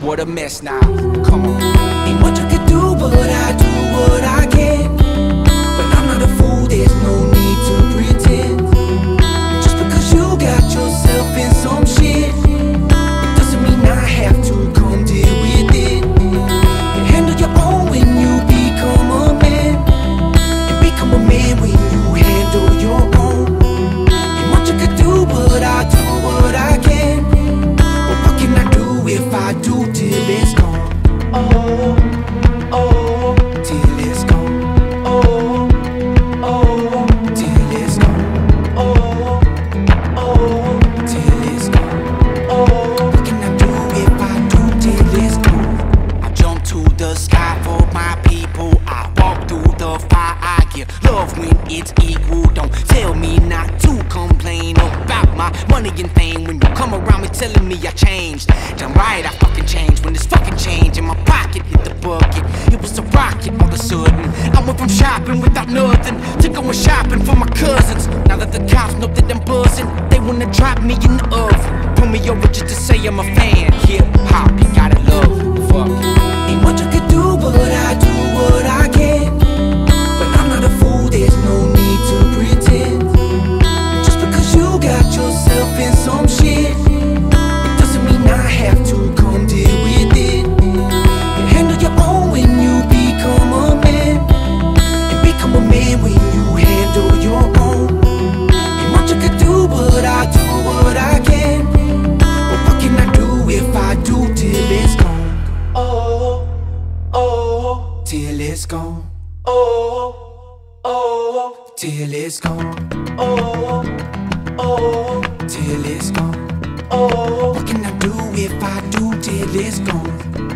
what a mess now. Come on. Ain't much I can do, but I do what I can. But I'm not a fool, there's no need to pretend. Just because you got yourself in some shit, it doesn't mean I have to come deal with it. You handle your own when you become a man, and become a man when you handle your own. Ain't much I can do, but I do what I can. But what can I do if I do till it's gone? Oh, oh, till it's gone. Oh, oh, till it's gone. Oh, oh, till it's gone. Oh, what can I do if I do till it's gone? I jump to the sky for my people. I walk through the fire. I give love when it's equal. Don't tell me not to complain about my money and fame. When you come around me telling me I changed, damn right I fucking changed. When this fucking change in my pocket hit the bucket, it was a rocket all of a sudden. I went from shopping without nothing to going shopping for my cousins. Now that the cops know that I'm buzzing, they wanna drop me in the oven. Pull me over just to say I'm a fan. Hip hop, you gotta love. Fuck it. Ain't much I can do, but I do what I can. But I'm not a fool, there's no need to pretend. Just because you got yourself in some shit, it doesn't mean I have to come deal with it. You handle your own when you become a man, and become a man when you handle your own. Ain't much I can do, but I do what I can. But what can I do if I do till it's gone? Oh, oh, till it's gone. Oh, oh, till it's gone. Oh, oh, till it's gone. Oh, what can I do if I do till it's gone?